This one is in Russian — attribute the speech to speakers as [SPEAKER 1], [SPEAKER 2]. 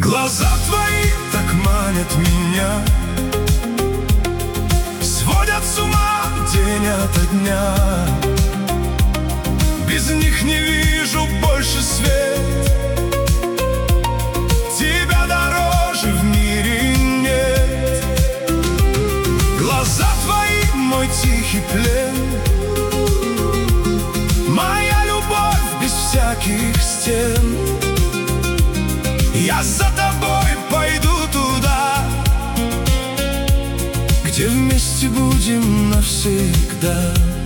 [SPEAKER 1] Глаза твои так манят меня, сводят с ума день ото дня. Без них не вижу больше свет, тебя дороже в мире нет. Глаза твои — мой тихий плен, моя любовь без всяких стен. Я за тобой пойду туда, где вместе будем навсегда.